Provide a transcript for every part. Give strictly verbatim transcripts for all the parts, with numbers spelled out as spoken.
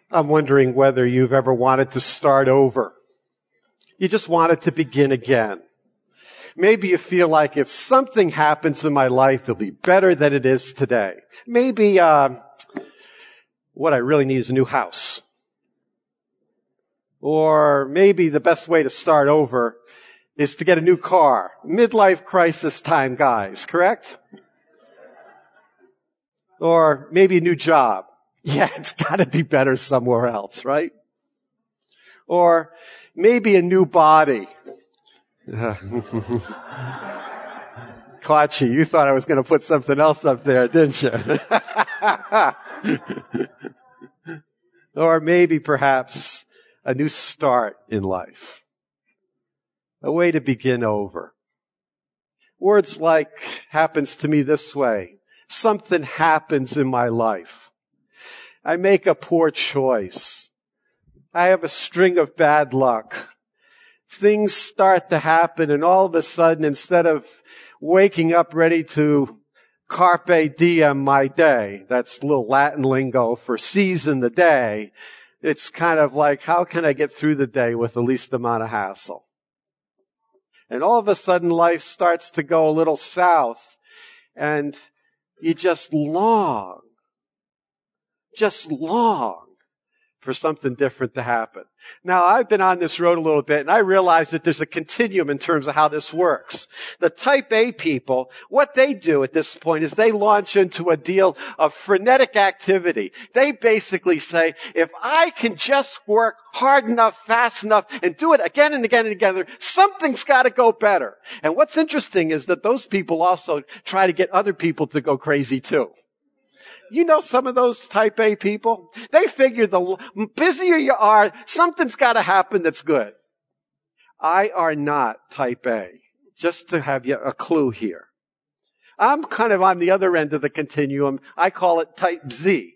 I'm wondering whether you've ever wanted to start over. You just wanted to begin again. Maybe you feel like if something happens in my life, it'll be better than it is today. Maybe uh, what I really need is a new house. Or maybe the best way to start over is to get a new car. Midlife crisis time, guys, correct? Or maybe a new job. Yeah, it's got to be better somewhere else, right? Or maybe a new body. Klachi, you thought I was going to put something else up there, didn't you? Or maybe perhaps a new start in life. A way to begin over. Words like happens to me this way. Something happens in my life. I make a poor choice. I have a string of bad luck. Things start to happen, and all of a sudden, instead of waking up ready to carpe diem my day, that's a little Latin lingo for season the day, it's kind of like, how can I get through the day with the least amount of hassle? And all of a sudden, life starts to go a little south, and you just long, just long for something different to happen. Now, I've been on this road a little bit, and I realize that there's a continuum in terms of how this works. The type A people, what they do at this point is they launch into a deal of frenetic activity. They basically say, if I can just work hard enough, fast enough, and do it again and again and again, something's got to go better. And what's interesting is that those people also try to get other people to go crazy too. You know some of those type A people? They figure the busier you are, something's got to happen that's good. I are not type A. Just to have you a clue here. I'm kind of on the other end of the continuum. I call it type Z.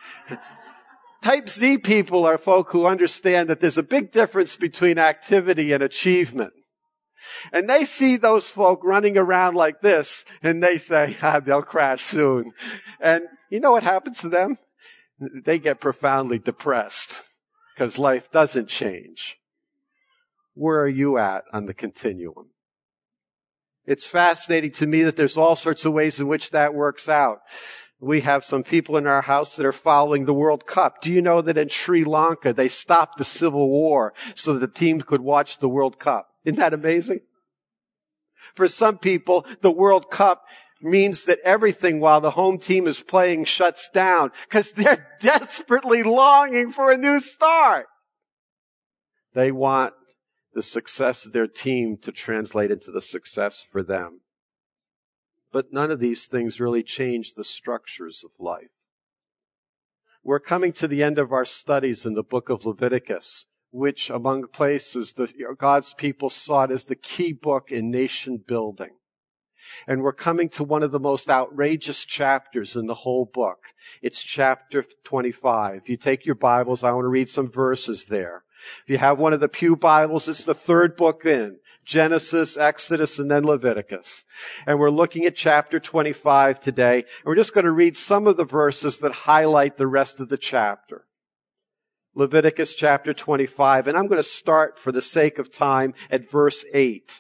Type Z people are folk who understand that there's a big difference between activity and achievement. And they see those folk running around like this, and they say, ah, they'll crash soon. And you know what happens to them? They get profoundly depressed because life doesn't change. Where are you at on the continuum? It's fascinating to me that there's all sorts of ways in which that works out. We have some people in our house that are following the World Cup. Do you know that in Sri Lanka, they stopped the civil war so that the teams could watch the World Cup? Isn't that amazing? For some people, the World Cup means that everything while the home team is playing shuts down because they're desperately longing for a new start. They want the success of their team to translate into the success for them. But none of these things really change the structures of life. We're coming to the end of our studies in the book of Leviticus, which among places that God's people saw it as the key book in nation building. And we're coming to one of the most outrageous chapters in the whole book. It's chapter twenty-five. If you take your Bibles, I want to read some verses there. If you have one of the Pew Bibles, it's the third book in. Genesis, Exodus, and then Leviticus. And we're looking at chapter twenty-five today. And we're just going to read some of the verses that highlight the rest of the chapter. Leviticus chapter twenty-five. And I'm going to start, for the sake of time, at verse eight.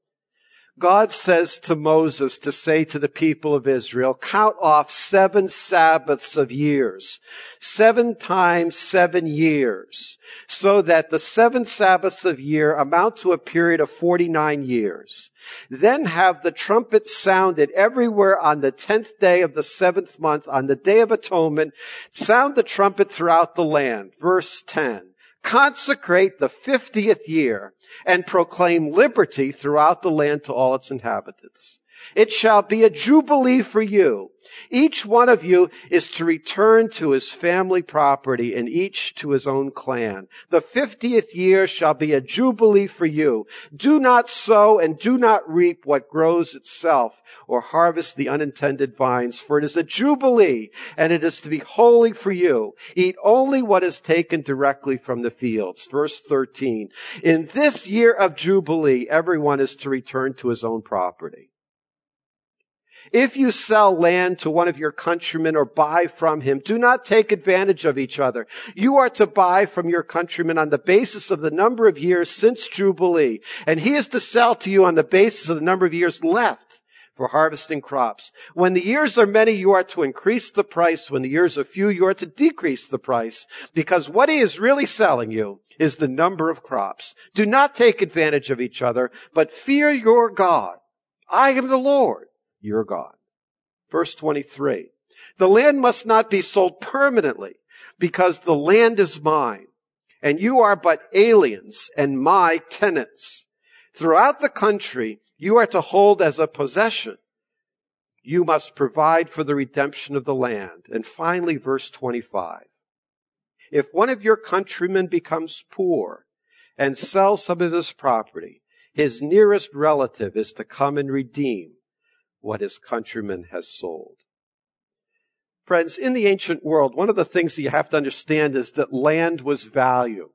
God says to Moses to say to the people of Israel, count off seven Sabbaths of years, seven times seven years, so that the seven Sabbaths of year amount to a period of forty-nine years. Then have the trumpet sounded everywhere on the tenth day of the seventh month, on the day of atonement. Sound the trumpet throughout the land. Verse ten. Consecrate the fiftieth year and proclaim liberty throughout the land to all its inhabitants. It shall be a jubilee for you. Each one of you is to return to his family property, and each to his own clan. The fiftieth year shall be a jubilee for you. Do not sow and do not reap what grows itself, or harvest the unintended vines, for it is a jubilee, and it is to be holy for you. Eat only what is taken directly from the fields. Verse thirteen. In this year of jubilee, everyone is to return to his own property. If you sell land to one of your countrymen or buy from him, do not take advantage of each other. You are to buy from your countryman on the basis of the number of years since Jubilee, and he is to sell to you on the basis of the number of years left for harvesting crops. When the years are many, you are to increase the price. When the years are few, you are to decrease the price, because what he is really selling you is the number of crops. Do not take advantage of each other, but fear your God. I am the Lord, your God. Verse twenty-three. The land must not be sold permanently, because the land is mine, and you are but aliens and my tenants. Throughout the country, you are to hold as a possession. You must provide for the redemption of the land. And finally, verse twenty-five. If one of your countrymen becomes poor and sells some of his property, his nearest relative is to come and redeem what his countryman has sold. Friends, in the ancient world, one of the things that you have to understand is that land was value.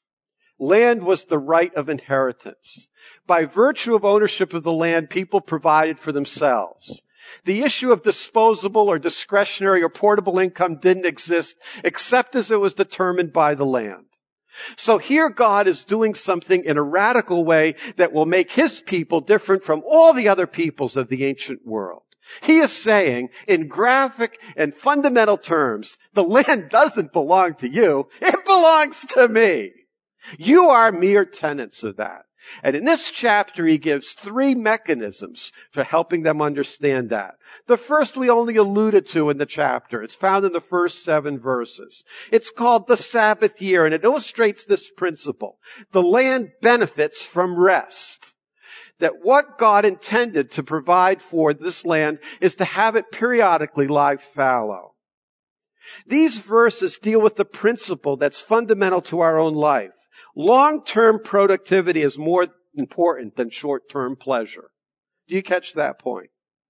Land was the right of inheritance. By virtue of ownership of the land, people provided for themselves. The issue of disposable or discretionary or portable income didn't exist except as it was determined by the land. So here God is doing something in a radical way that will make his people different from all the other peoples of the ancient world. He is saying, in graphic and fundamental terms, the land doesn't belong to you, it belongs to me. You are mere tenants of that. And in this chapter, he gives three mechanisms for helping them understand that. The first we only alluded to in the chapter. It's found in the first seven verses. It's called the Sabbath year, and it illustrates this principle. The land benefits from rest. That what God intended to provide for this land is to have it periodically lie fallow. These verses deal with the principle that's fundamental to our own life. Long-term productivity is more important than short-term pleasure. Do you catch that point?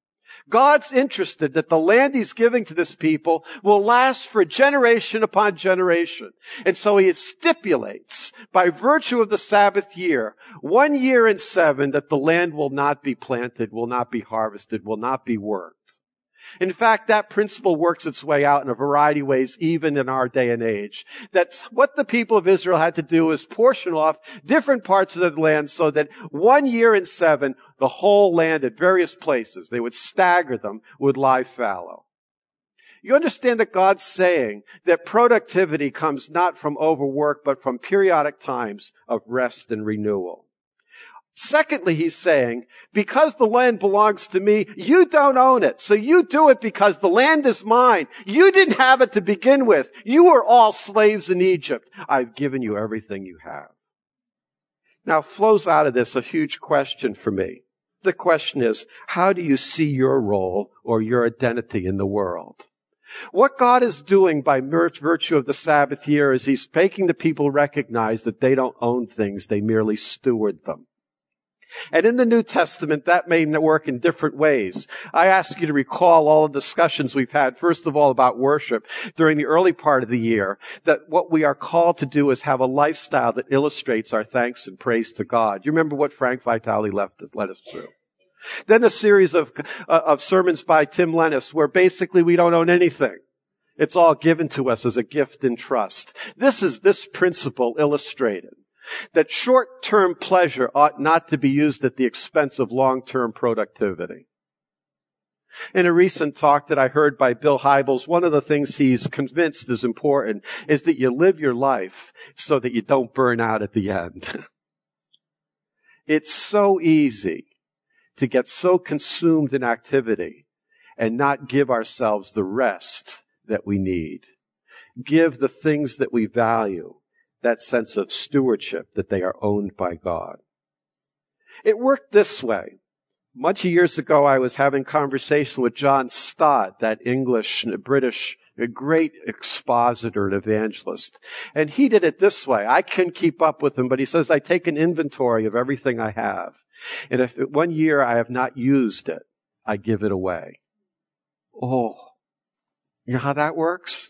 God's interested that the land he's giving to this people will last for generation upon generation. And so he stipulates, by virtue of the Sabbath year, one year in seven, that the land will not be planted, will not be harvested, will not be worked. In fact, that principle works its way out in a variety of ways, even in our day and age. That's what the people of Israel had to do is portion off different parts of the land so that one year in seven, the whole land at various places, they would stagger them, would lie fallow. You understand that God's saying that productivity comes not from overwork, but from periodic times of rest and renewal. Secondly, he's saying, because the land belongs to me, you don't own it. So you do it because the land is mine. You didn't have it to begin with. You were all slaves in Egypt. I've given you everything you have. Now flows out of this a huge question for me. The question is, how do you see your role or your identity in the world? What God is doing by virtue of the Sabbath year is he's making the people recognize that they don't own things, they merely steward them. And in the New Testament, that may work in different ways. I ask you to recall all the discussions we've had, first of all, about worship during the early part of the year, that what we are called to do is have a lifestyle that illustrates our thanks and praise to God. You remember what Frank Vitale left us, led us through. Then a series of, uh, of sermons by Tim Lennis where basically we don't own anything. It's all given to us as a gift and trust. This is this principle illustrated. That short-term pleasure ought not to be used at the expense of long-term productivity. In a recent talk that I heard by Bill Hybels, one of the things he's convinced is important is that you live your life so that you don't burn out at the end. It's so easy to get so consumed in activity and not give ourselves the rest that we need. Give the things that we value that sense of stewardship, that they are owned by God. It worked this way. Much years ago, I was having conversation with John Stott, that English, British, a great expositor and evangelist. And he did it this way. I couldn't keep up with him, but he says, I take an inventory of everything I have. And if one year I have not used it, I give it away. Oh, you know how that works?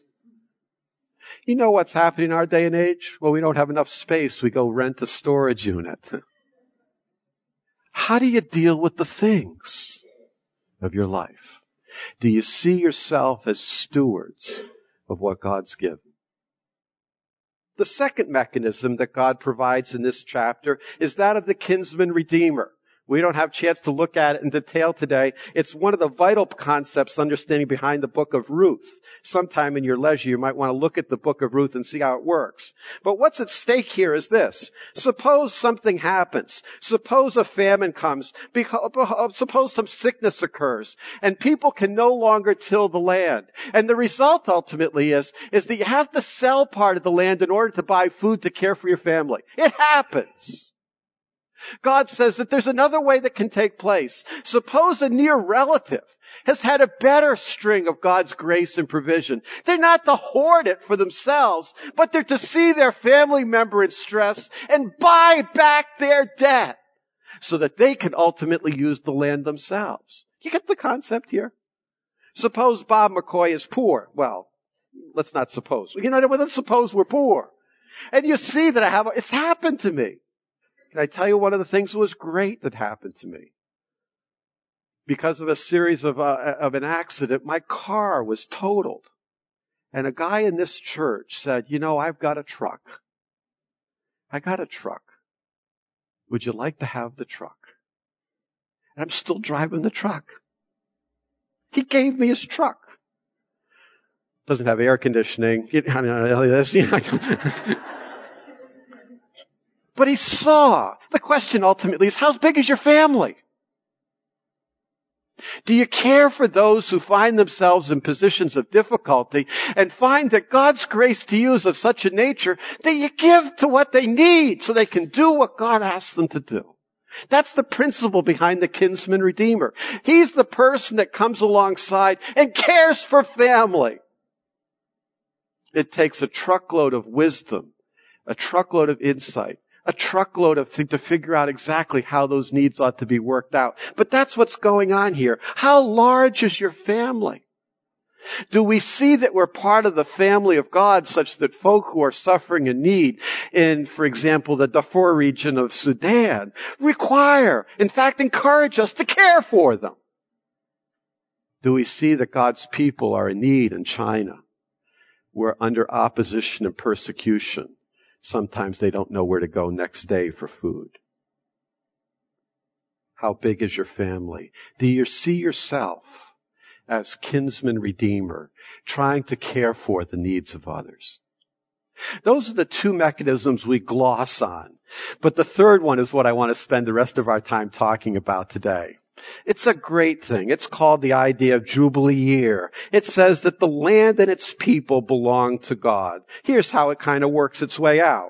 You know what's happening in our day and age? Well, we don't have enough space. We go rent a storage unit. How do you deal with the things? of your life? Do you see yourself as stewards of what God's given? The second mechanism that God provides in this chapter is that of the kinsman redeemer. We don't have a chance to look at it in detail today. It's one of the vital concepts, understanding behind the book of Ruth. Sometime in your leisure, you might want to look at the book of Ruth and see how it works. But what's at stake here is this. Suppose something happens. Suppose a famine comes. Suppose some sickness occurs. And people can no longer till the land. And the result ultimately is, is that you have to sell part of the land in order to buy food to care for your family. It happens. God says that there's another way that can take place. Suppose a near relative has had a better string of God's grace and provision. They're not to hoard it for themselves, but they're to see their family member in stress and buy back their debt so that they can ultimately use the land themselves. You get the concept here? Suppose Bob McCoy is poor. Well, let's not suppose. You know, let's suppose we're poor. And you see that I have, it's happened to me. Can I tell you one of the things that was great that happened to me? Because of a series of, uh, of an accident, my car was totaled. And a guy in this church said, you know, I've got a truck. I got a truck. Would you like to have the truck? And I'm still driving the truck. He gave me his truck. Doesn't have air conditioning. But he saw. The question ultimately is, how big is your family? Do you care for those who find themselves in positions of difficulty and find that God's grace to you is of such a nature that you give to what they need so they can do what God asks them to do? That's the principle behind the kinsman redeemer. He's the person that comes alongside and cares for family. It takes a truckload of wisdom, a truckload of insight, a truckload of things to figure out exactly how those needs ought to be worked out. But that's what's going on here. How large is your family? Do we see that we're part of the family of God such that folk who are suffering in need in, for example, the Darfur region of Sudan require, in fact, encourage us to care for them? Do we see that God's people are in need in China? We're under opposition and persecution. Sometimes they don't know where to go next day for food. How big is your family? Do you see yourself as kinsman redeemer, trying to care for the needs of others? Those are the two mechanisms we gloss on. But the third one is what I want to spend the rest of our time talking about today. It's a great thing. It's called the idea of Jubilee year. It says that the land and its people belong to God. Here's how it kind of works its way out.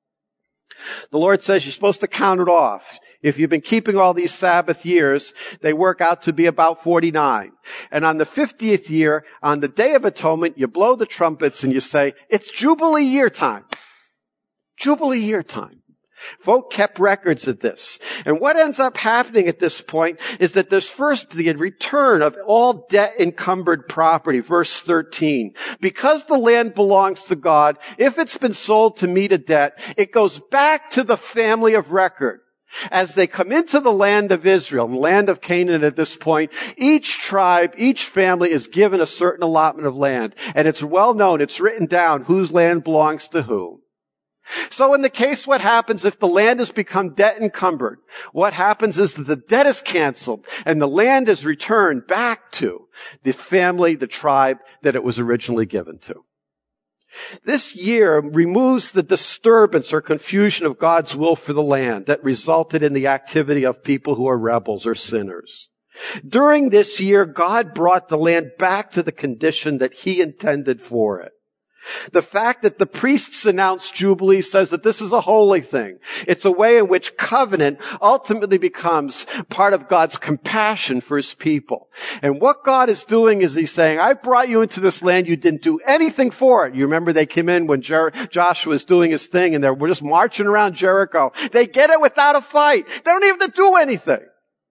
The Lord says you're supposed to count it off. If you've been keeping all these Sabbath years, they work out to be about forty-nine. And on the fiftieth year, on the Day of Atonement, you blow the trumpets and you say, it's Jubilee year time. Jubilee year time. Folk kept records of this. And what ends up happening at this point is that there's first the return of all debt-encumbered property, verse thirteen. Because the land belongs to God, if it's been sold to meet a debt, it goes back to the family of record. As they come into the land of Israel, the land of Canaan at this point, each tribe, each family is given a certain allotment of land. And it's well known, it's written down whose land belongs to whom. So in the case, what happens if the land has become debt encumbered? What happens is that the debt is canceled and the land is returned back to the family, the tribe that it was originally given to. This year removes the disturbance or confusion of God's will for the land that resulted in the activity of people who are rebels or sinners. During this year, God brought the land back to the condition that He intended for it. The fact that the priests announced Jubilee says that this is a holy thing. It's a way in which covenant ultimately becomes part of God's compassion for His people. And what God is doing is He's saying, I brought you into this land. You didn't do anything for it. You remember they came in when Jer- Joshua was doing his thing and they were just marching around Jericho. They get it without a fight. They don't even have to do anything.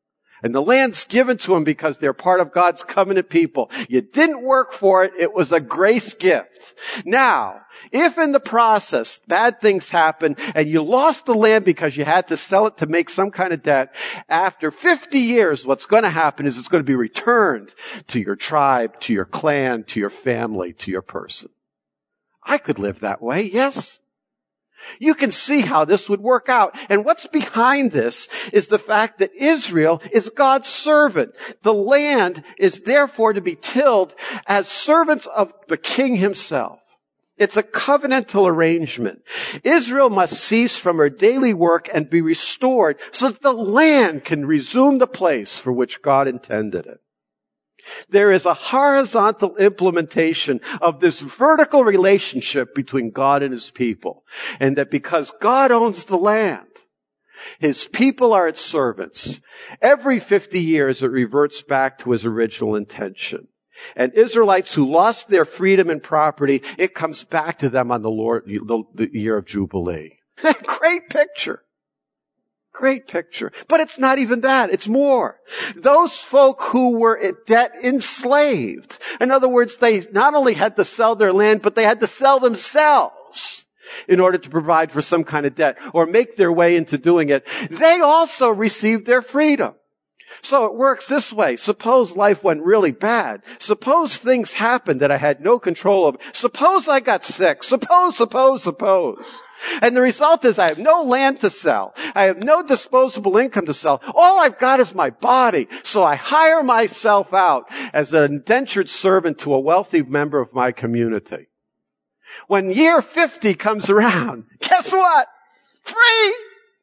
And the land's given to them because they're part of God's covenant people. You didn't work for it. It was a grace gift. Now, if in the process bad things happen and you lost the land because you had to sell it to make some kind of debt, after fifty years, what's going to happen is it's going to be returned to your tribe, to your clan, to your family, to your person. I could live that way, yes. You can see how this would work out. And what's behind this is the fact that Israel is God's servant. The land is therefore to be tilled as servants of the king himself. It's a covenantal arrangement. Israel must cease from her daily work and be restored so that the land can resume the place for which God intended it. There is a horizontal implementation of this vertical relationship between God and his people. And that because God owns the land, his people are its servants. Every fifty years it reverts back to his original intention. And Israelites who lost their freedom and property, it comes back to them on the Lord, the year of Jubilee. Great picture. Great picture. But it's not even that. It's more. Those folk who were in debt enslaved. In other words, they not only had to sell their land, but they had to sell themselves in order to provide for some kind of debt or make their way into doing it. They also received their freedom. So it works this way. Suppose life went really bad. Suppose things happened that I had no control over. Suppose I got sick. Suppose, suppose, suppose. And the result is I have no land to sell. I have no disposable income to sell. All I've got is my body. So I hire myself out as an indentured servant to a wealthy member of my community. When year fifty comes around, guess what? Free!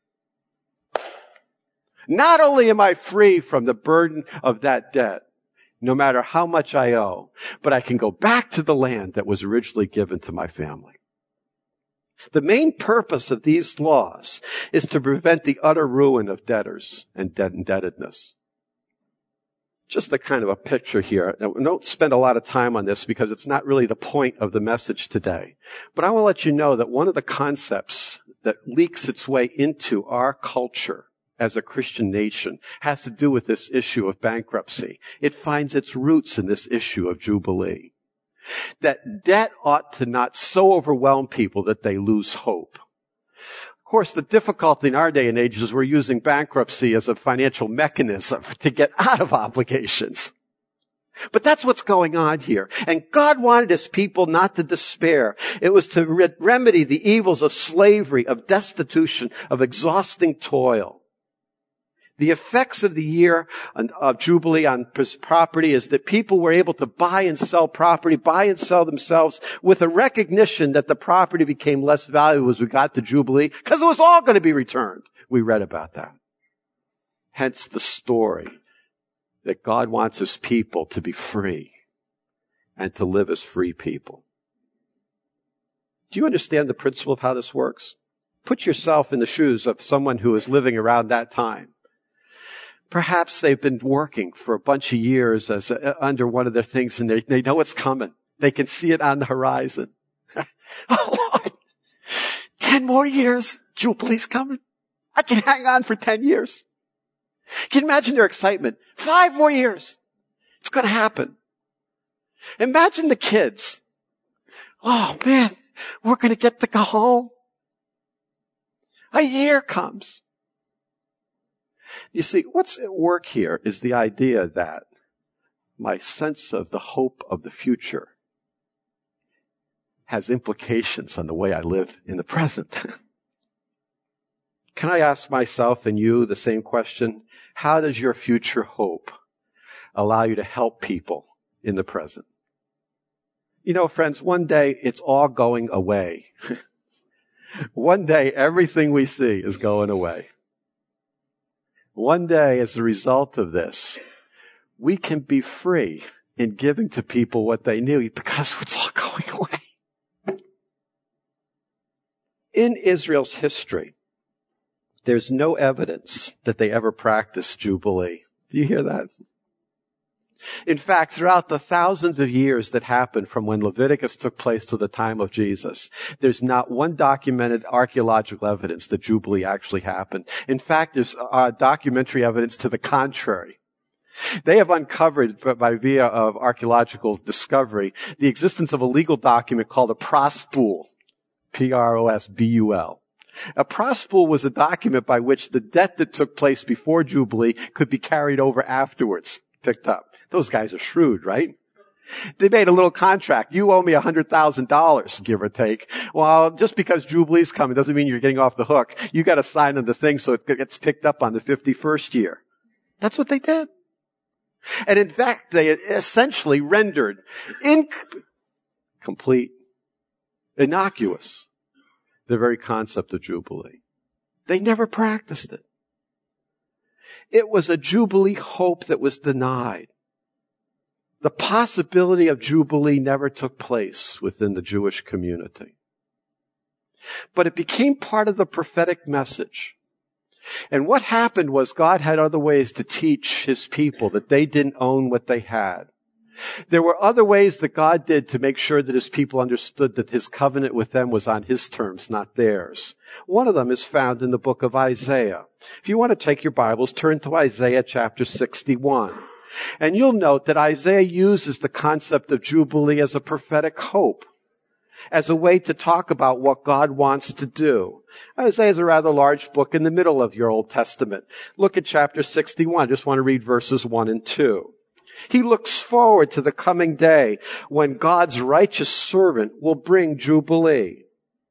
Not only am I free from the burden of that debt, no matter how much I owe, but I can go back to the land that was originally given to my family. The main purpose of these laws is to prevent the utter ruin of debtors and debt indebtedness. Just a kind of a picture here. Now, don't spend a lot of time on this because it's not really the point of the message today. But I want to let you know that one of the concepts that leaks its way into our culture as a Christian nation has to do with this issue of bankruptcy. It finds its roots in this issue of Jubilee. That debt ought to not so overwhelm people that they lose hope. Of course, the difficulty in our day and age is we're using bankruptcy as a financial mechanism to get out of obligations. But that's what's going on here. And God wanted his people not to despair. It was to re- remedy the evils of slavery, of destitution, of exhausting toil. The effects of the year of Jubilee on property is that people were able to buy and sell property, buy and sell themselves with a recognition that the property became less valuable as we got to Jubilee because it was all going to be returned. We read about that. Hence the story that God wants his people to be free and to live as free people. Do you understand the principle of how this works? Put yourself in the shoes of someone who is living around that time. Perhaps they've been working for a bunch of years as a, under one of their things and they, they know it's coming. They can see it on the horizon. Oh Lord, ten more years, Jubilee's coming. I can hang on for ten years. Can you imagine their excitement? Five more years. It's going to happen. Imagine the kids. Oh man, we're going to get to go home. A year comes. You see, what's at work here is the idea that my sense of the hope of the future has implications on the way I live in the present. Can I ask myself and you the same question? How does your future hope allow you to help people in the present? You know, friends, one day it's all going away. One day everything we see is going away. One day, as a result of this, we can be free in giving to people what they need because it's all going away. In Israel's history, there's no evidence that they ever practiced Jubilee. Do you hear that? In fact, throughout the thousands of years that happened from when Leviticus took place to the time of Jesus, there's not one documented archaeological evidence that Jubilee actually happened. In fact, there's uh, documentary evidence to the contrary. They have uncovered, by via of archaeological discovery, the existence of a legal document called a prosbul, P R O S B U L. A prosbul was a document by which the debt that took place before Jubilee could be carried over afterwards, picked up. Those guys are shrewd, right? They made a little contract. You owe me one hundred thousand dollars, give or take. Well, just because Jubilee's coming doesn't mean you're getting off the hook. You got to sign on the thing so it gets picked up on the fifty-first year. That's what they did. And in fact, they essentially rendered incomplete, innocuous, the very concept of Jubilee. They never practiced it. It was a Jubilee hope that was denied. The possibility of Jubilee never took place within the Jewish community. But it became part of the prophetic message. And what happened was God had other ways to teach his people that they didn't own what they had. There were other ways that God did to make sure that his people understood that his covenant with them was on his terms, not theirs. One of them is found in the book of Isaiah. If you want to take your Bibles, turn to Isaiah chapter sixty-one. And you'll note that Isaiah uses the concept of Jubilee as a prophetic hope, as a way to talk about what God wants to do. Isaiah is a rather large book in the middle of your Old Testament. Look at chapter sixty-one. I just want to read verses one and two. He looks forward to the coming day when God's righteous servant will bring Jubilee.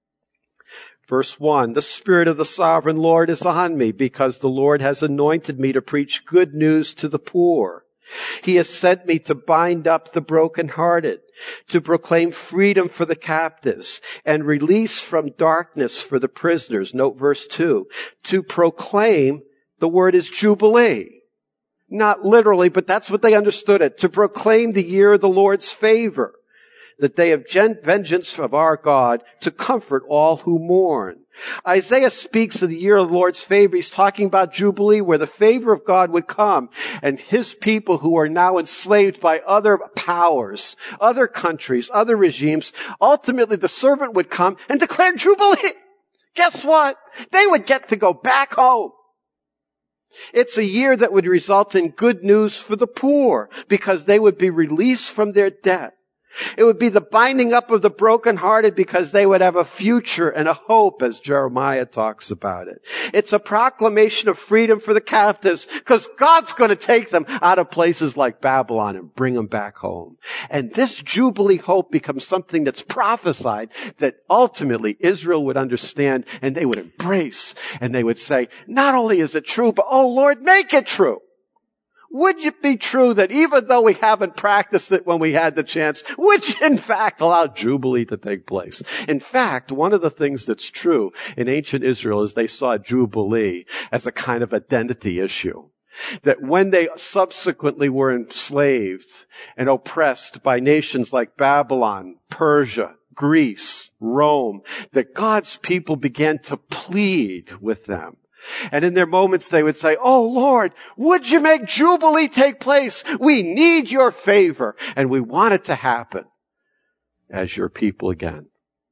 Verse one, the Spirit of the Sovereign Lord is on me because the Lord has anointed me to preach good news to the poor. He has sent me to bind up the brokenhearted, to proclaim freedom for the captives and release from darkness for the prisoners. Note verse two, to proclaim, the word is Jubilee. Not literally, but that's what they understood it. To proclaim the year of the Lord's favor, the day of vengeance of our God, to comfort all who mourn. Isaiah speaks of the year of the Lord's favor. He's talking about Jubilee, where the favor of God would come, and his people who are now enslaved by other powers, other countries, other regimes, ultimately the servant would come and declare Jubilee. Guess what? They would get to go back home. It's a year that would result in good news for the poor because they would be released from their debt. It would be the binding up of the brokenhearted because they would have a future and a hope, as Jeremiah talks about it. It's a proclamation of freedom for the captives because God's going to take them out of places like Babylon and bring them back home. And this Jubilee hope becomes something that's prophesied that ultimately Israel would understand and they would embrace. And they would say, not only is it true, but oh Lord, make it true. Would it be true that even though we haven't practiced it when we had the chance, would you in fact allow Jubilee to take place? In fact, one of the things that's true in ancient Israel is they saw Jubilee as a kind of identity issue. That when they subsequently were enslaved and oppressed by nations like Babylon, Persia, Greece, Rome, that God's people began to plead with them. And in their moments they would say, oh Lord, would you make Jubilee take place? We need your favor and we want it to happen as your people again.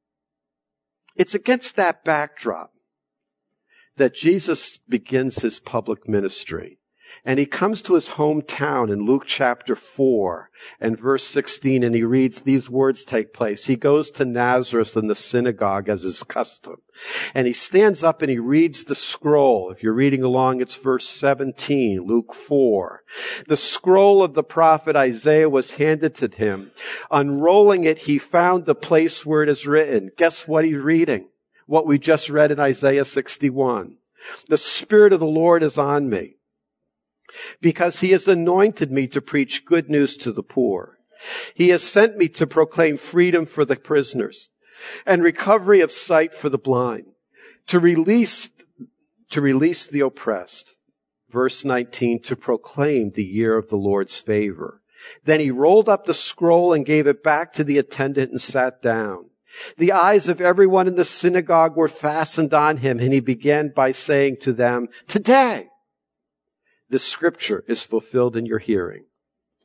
It's against that backdrop that Jesus begins his public ministry. And he comes to his hometown in Luke chapter four and verse sixteen, and he reads these words take place. He goes to Nazareth in the synagogue as his custom. And he stands up and he reads the scroll. If you're reading along, it's verse seventeen, Luke four. The scroll of the prophet Isaiah was handed to him. Unrolling it, he found the place where it is written. Guess what he's reading? What we just read in Isaiah sixty-one. The Spirit of the Lord is on me, because he has anointed me to preach good news to the poor. He has sent me to proclaim freedom for the prisoners and recovery of sight for the blind, to release, to release the oppressed. Verse nineteen, to proclaim the year of the Lord's favor. Then he rolled up the scroll and gave it back to the attendant and sat down. The eyes of everyone in the synagogue were fastened on him, and he began by saying to them, today, this scripture is fulfilled in your hearing.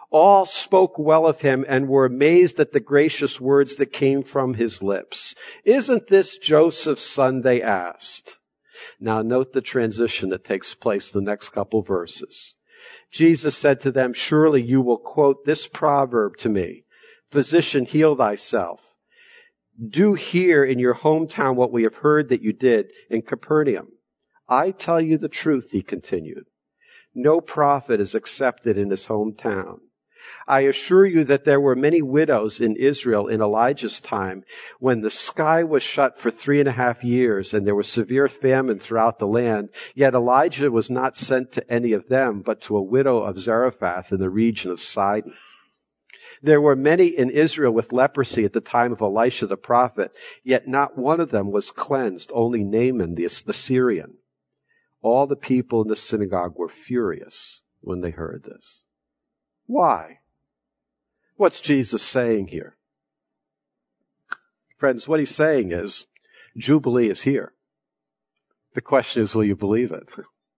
All spoke well of him and were amazed at the gracious words that came from his lips. "Isn't this Joseph's son?" they asked. Now note the transition that takes place the next couple verses. Jesus said to them, "Surely you will quote this proverb to me, 'Physician, heal thyself.' Do here in your hometown what we have heard that you did in Capernaum. I tell you the truth," he continued. "No prophet is accepted in his hometown. I assure you that there were many widows in Israel in Elijah's time when the sky was shut for three and a half years and there was severe famine throughout the land. Yet Elijah was not sent to any of them, but to a widow of Zarephath in the region of Sidon. There were many in Israel with leprosy at the time of Elisha the prophet, yet not one of them was cleansed, only Naaman the, the Syrian." All the people in the synagogue were furious when they heard this. Why? What's Jesus saying here? Friends, what he's saying is, Jubilee is here. The question is, will you believe it?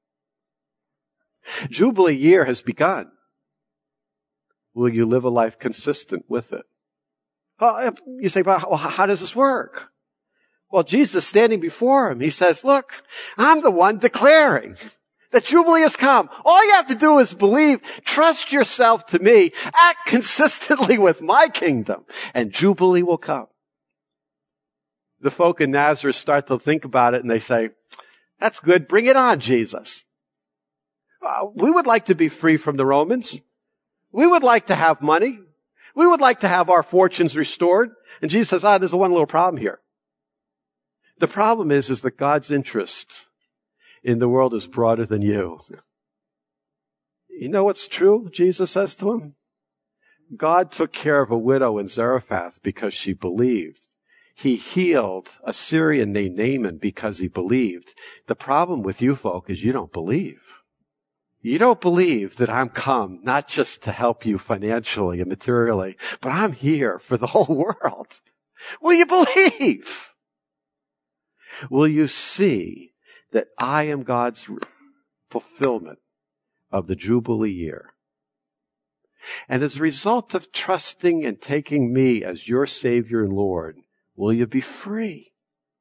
Jubilee year has begun. Will you live a life consistent with it? Well, you say, well, how does this work? Well, Jesus standing before him, he says, "Look, I'm the one declaring that Jubilee has come. All you have to do is believe, trust yourself to me, act consistently with my kingdom, and Jubilee will come." The folk in Nazareth start to think about it and they say, "That's good. Bring it on, Jesus. Uh, we would like to be free from the Romans. We would like to have money. We would like to have our fortunes restored." And Jesus says, ah, there's one little problem here. The problem is, is that God's interest in the world is broader than you. You know what's true? Jesus says to him. God took care of a widow in Zarephath because she believed. He healed a Syrian named Naaman because he believed. The problem with you folk is you don't believe. You don't believe that I'm come not just to help you financially and materially, but I'm here for the whole world. Will you believe? Will you see that I am God's fulfillment of the Jubilee year? And as a result of trusting and taking me as your Savior and Lord, will you be free?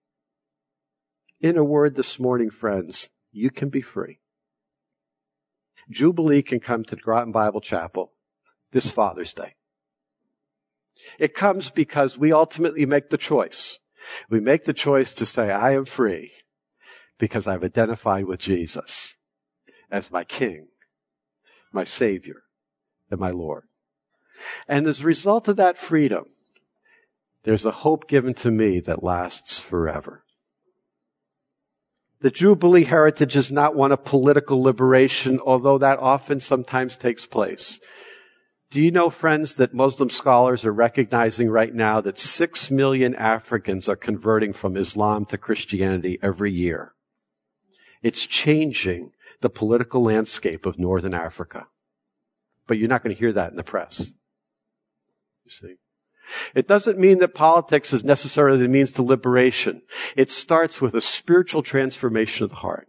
In a word this morning, friends, you can be free. Jubilee can come to Groton Bible Chapel this Father's Day. It comes because we ultimately make the choice. We make the choice to say, I am free because I've identified with Jesus as my King, my Savior, and my Lord. And as a result of that freedom, there's a hope given to me that lasts forever. The Jubilee heritage is not one of political liberation, although that often sometimes takes place. Do you know, friends, that Muslim scholars are recognizing right now that six million Africans are converting from Islam to Christianity every year? It's changing the political landscape of Northern Africa. But you're not going to hear that in the press. You see? It doesn't mean that politics is necessarily the means to liberation. It starts with a spiritual transformation of the heart.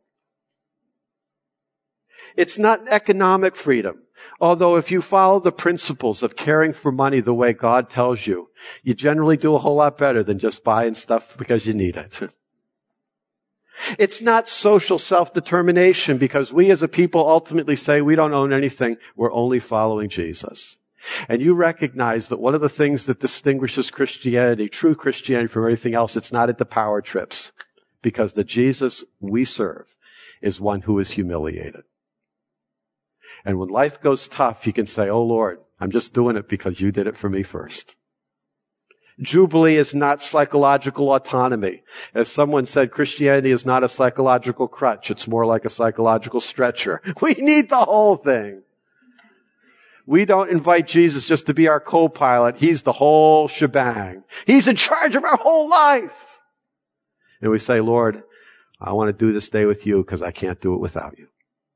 It's not economic freedom. Although if you follow the principles of caring for money the way God tells you, you generally do a whole lot better than just buying stuff because you need it. It's not social self-determination because we as a people ultimately say we don't own anything. We're only following Jesus. And you recognize that one of the things that distinguishes Christianity, true Christianity, from everything else, it's not at the power trips. Because the Jesus we serve is one who is humiliated. And when life goes tough, you can say, oh Lord, I'm just doing it because you did it for me first. Jubilee is not psychological autonomy. As someone said, Christianity is not a psychological crutch. It's more like a psychological stretcher. We need the whole thing. We don't invite Jesus just to be our co-pilot. He's the whole shebang. He's in charge of our whole life. And we say, Lord, I want to do this day with you because I can't do it without you.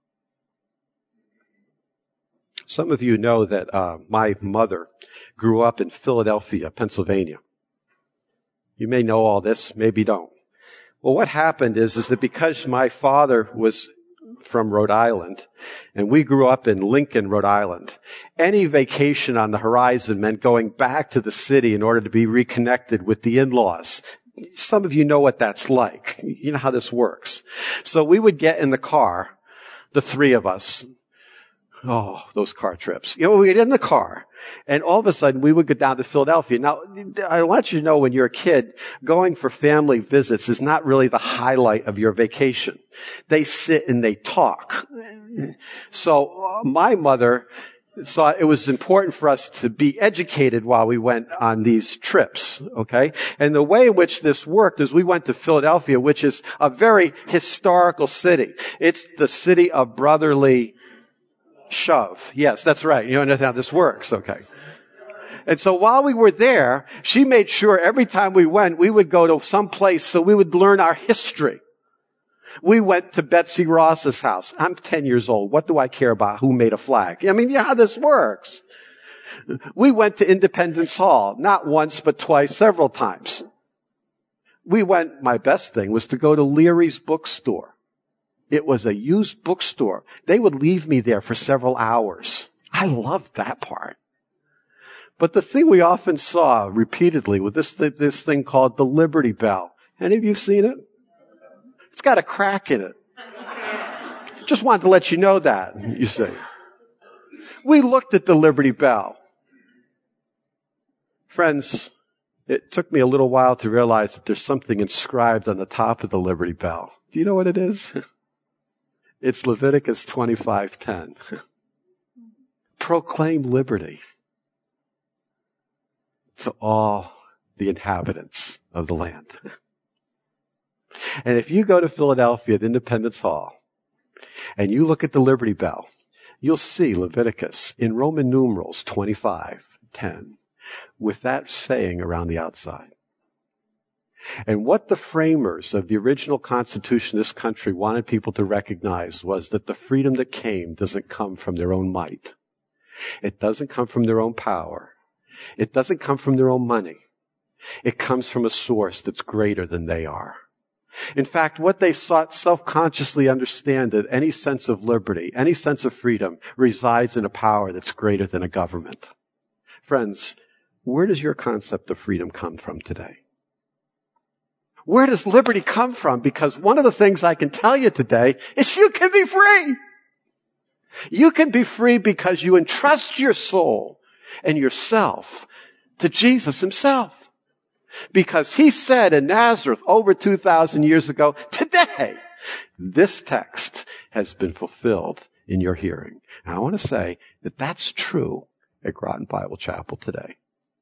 Some of you know that uh, my mother grew up in Philadelphia, Pennsylvania. You may know all this, maybe don't. Well, what happened is, is that because my father was from Rhode Island, and we grew up in Lincoln, Rhode Island. Any vacation on the horizon meant going back to the city in order to be reconnected with the in-laws. Some of you know what that's like. You know how this works. So we would get in the car, the three of us. Oh, those car trips. You know, we get in the car, and all of a sudden we would go down to Philadelphia. Now, I want you to know when you're a kid, going for family visits is not really the highlight of your vacation. They sit and they talk. So uh, my mother thought it was important for us to be educated while we went on these trips, okay? And the way in which this worked is we went to Philadelphia, which is a very historical city. It's the city of brotherly shove. Yes, that's right. You know how this works, okay? And so while we were there, she made sure every time we went, we would go to some place so we would learn our history. We went to Betsy Ross's house. I'm ten years old. What do I care about who made a flag? I mean, yeah, how this works. We went to Independence Hall, not once, but twice, several times. We went, my best thing was to go to Leary's bookstore. It was a used bookstore. They would leave me there for several hours. I loved that part. But the thing we often saw repeatedly was this, this thing called the Liberty Bell. Any of you seen it? It's got a crack in it. Just wanted to let you know that, you see. We looked at the Liberty Bell. Friends, it took me a little while to realize that there's something inscribed on the top of the Liberty Bell. Do you know what it is? It's Leviticus twenty-five ten. Proclaim liberty to all the inhabitants of the land. And if you go to Philadelphia at Independence Hall and you look at the Liberty Bell, you'll see Leviticus in Roman numerals twenty-five ten with that saying around the outside. And what the framers of the original Constitution of this country wanted people to recognize was that the freedom that came doesn't come from their own might. It doesn't come from their own power. It doesn't come from their own money. It comes from a source that's greater than they are. In fact, what they sought self-consciously understand that any sense of liberty, any sense of freedom resides in a power that's greater than a government. Friends, where does your concept of freedom come from today? Where does liberty come from? Because one of the things I can tell you today is you can be free. You can be free because you entrust your soul and yourself to Jesus himself. Because he said in Nazareth over two thousand years ago, today, this text has been fulfilled in your hearing. And I want to say that that's true at Groton Bible Chapel today.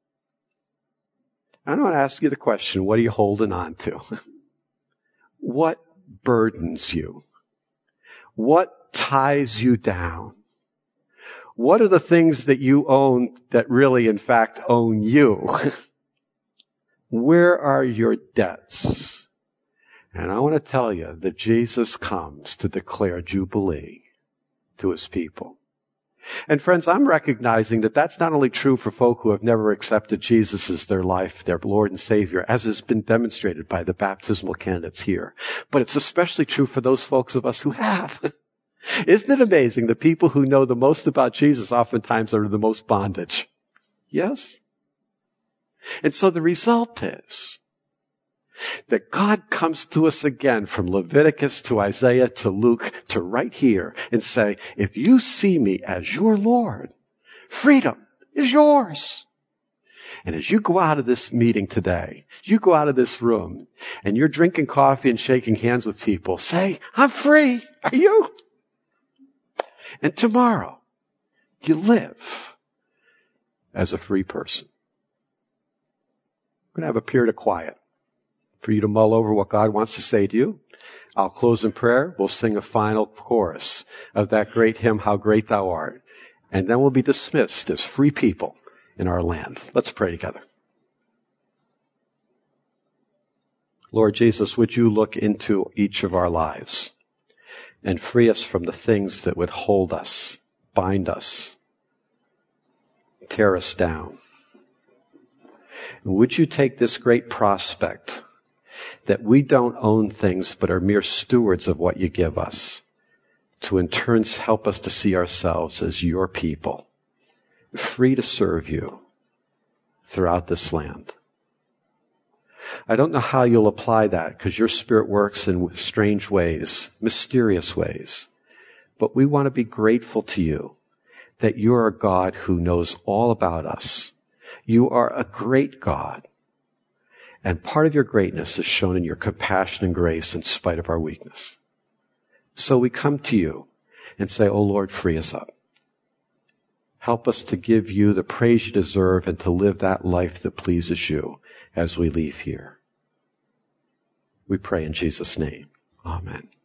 I want to ask you the question, what are you holding on to? What burdens you? What ties you down? What are the things that you own that really, in fact, own you? Where are your debts? And I want to tell you that Jesus comes to declare Jubilee to his people. And friends, I'm recognizing that that's not only true for folk who have never accepted Jesus as their life, their Lord and Savior, as has been demonstrated by the baptismal candidates here, but it's especially true for those folks of us who have. Isn't it amazing the people who know the most about Jesus oftentimes are the most bondage? Yes? And so the result is that God comes to us again from Leviticus to Isaiah to Luke to right here and say, if you see me as your Lord, freedom is yours. And as you go out of this meeting today, you go out of this room and you're drinking coffee and shaking hands with people, say, I'm free. Are you? And tomorrow, you live as a free person. We're going to have a period of quiet for you to mull over what God wants to say to you. I'll close in prayer. We'll sing a final chorus of that great hymn, How Great Thou Art. And then we'll be dismissed as free people in our land. Let's pray together. Lord Jesus, would you look into each of our lives and free us from the things that would hold us, bind us, tear us down. And would you take this great prospect that we don't own things but are mere stewards of what you give us to in turn help us to see ourselves as your people, free to serve you throughout this land. I don't know how you'll apply that, because your Spirit works in strange ways, mysterious ways. But we want to be grateful to you that you are a God who knows all about us. You are a great God. And part of your greatness is shown in your compassion and grace in spite of our weakness. So we come to you and say, oh Lord, free us up. Help us to give you the praise you deserve and to live that life that pleases you as we leave here. We pray in Jesus' name. Amen.